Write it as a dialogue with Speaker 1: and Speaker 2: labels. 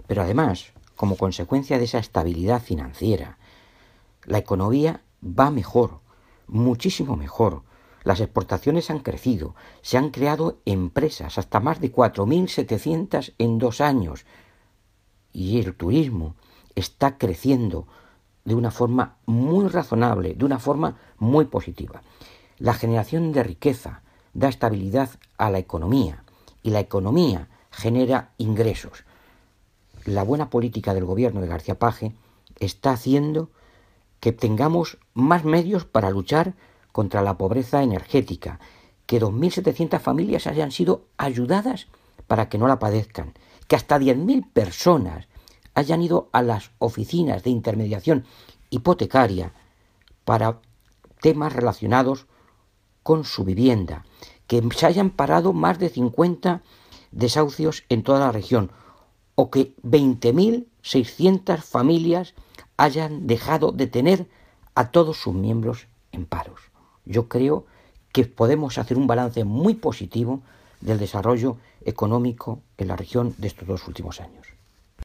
Speaker 1: Pero además, como consecuencia de esa estabilidad financiera, la economía va mejor, muchísimo mejor. Las exportaciones han crecido, se han creado empresas, hasta más de 4.700 en 2 años. Y el turismo está creciendo de una forma muy razonable, de una forma muy positiva. La generación de riqueza da estabilidad a la economía y la economía genera ingresos. La buena política del gobierno de García Page está haciendo que tengamos más medios para luchar contra la pobreza energética, que 2.700 familias hayan sido ayudadas para que no la padezcan, que hasta 10.000 personas hayan ido a las oficinas de intermediación hipotecaria para temas relacionados con su vivienda, que se hayan parado más de 50 desahucios en toda la región, o que 20.600 familias hayan dejado de tener a todos sus miembros en paros. Yo creo que podemos hacer un balance muy positivo del desarrollo económico en la región de estos 2 últimos años.